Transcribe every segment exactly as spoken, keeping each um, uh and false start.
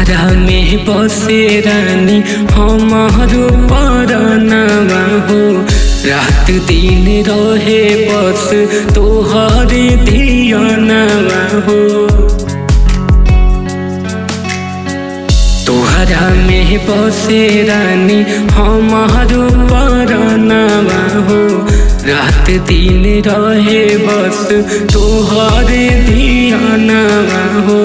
तोहरा में बसे रानी हमारो परनवा हो। रात दिन रहे बस तोहरे धियानवा हो। तोहरा में बसे रानी हमारो परनवा हो। रात दिन रहे बस तोहरे धियानवा हो।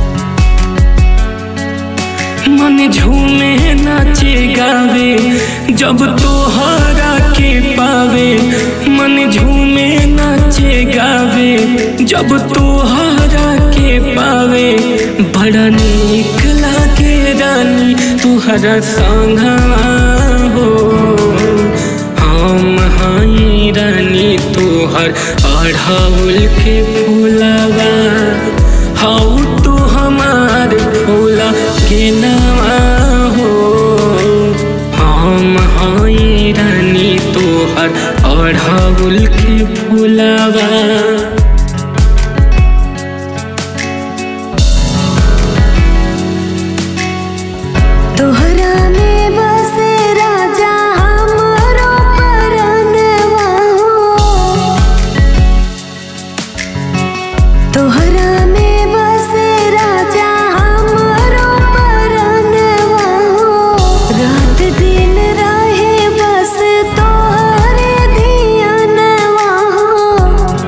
मन झूमे नाचे गावे जब तोहरा के पावे। मन झूमे नाचे गावे जब तोहरा के पावे। बड़ा नीक लागे रानी तोहरा संगवा हो। हम हाई रानी तोहर अढ़ौल के फूलवा हाउ तो हमार फूला के नवा हो। हम हाई रानी तोहर अढ़ौल के फूलवा। तोहरा में बसे राजा हमरो परनवा हो। तोहरा में बसे राजा हमरो परनवा हो। रात दिन रहे बस तोहरे धियानवा हो।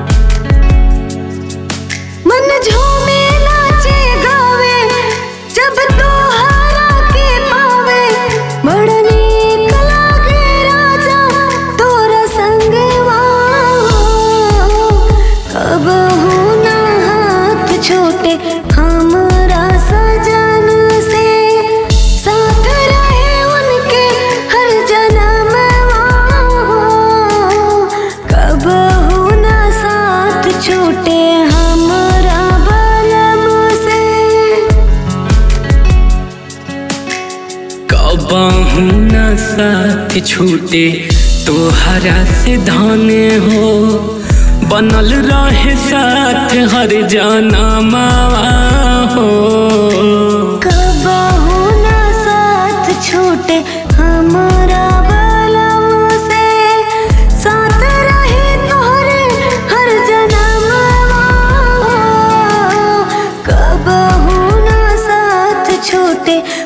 मन झूमे नाचे गावे जब तोहरा के पावे। बड़ा नीक लागे राजा तोरा संगवा हो। कबहू ना हाथ छूटे हमरा सजन से। साथ रहे उनके हर जन्मवा हो। कबहू ना साथ छूटे हमरा बलम से। कबहू न साथ छूटे तोहरा से धन हो। बनल रहे साथ हर जनमवा हो। कबहू ना साथ छूटे हमरा बलम से। साथ रहे तोहरे हर जनमवा हो। कबहू ना साथ छूटे